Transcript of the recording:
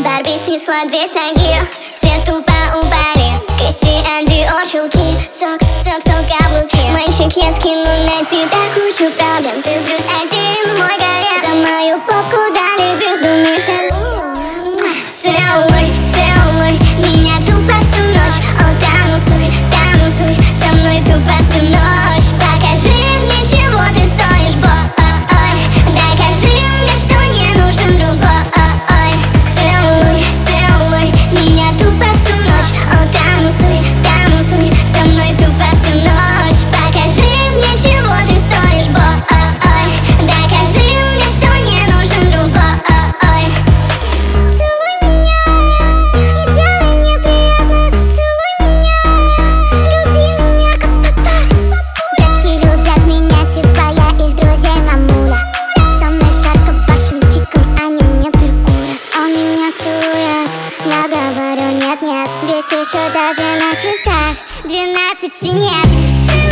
Барби снесла дверь с ноги, все тупо упали. Кристиан Диор чулки, сок, каблуки. Мальчик, я скину на тебя кучу проблем. Ты плюс один, мой гарем. За мою попку дали звезду Мишель. Целуй, целуй меня тупо всю ночь. О, танцуй, танцуй со мной тупо всю ночь. Покажи мне, чего ты стоишь, бой. Докажи мне, что не нужен другой. Целуй, целуй меня тупо всю ночь. О, танцуй, танцуй со мной тупо всю ночь. Покажи мне, чего ты стоишь, бой. Докажи мне, что не нужен другой. Целуй меня и делай мне приятно. Целуй меня, люби меня как папа. Детки любят меня, типа я их друзей мамуля. Со мной жарко вашим чиком, они мне прикурят. Он меня целует, я говорю нет-нет. Ведь еще даже на часах 12 нет.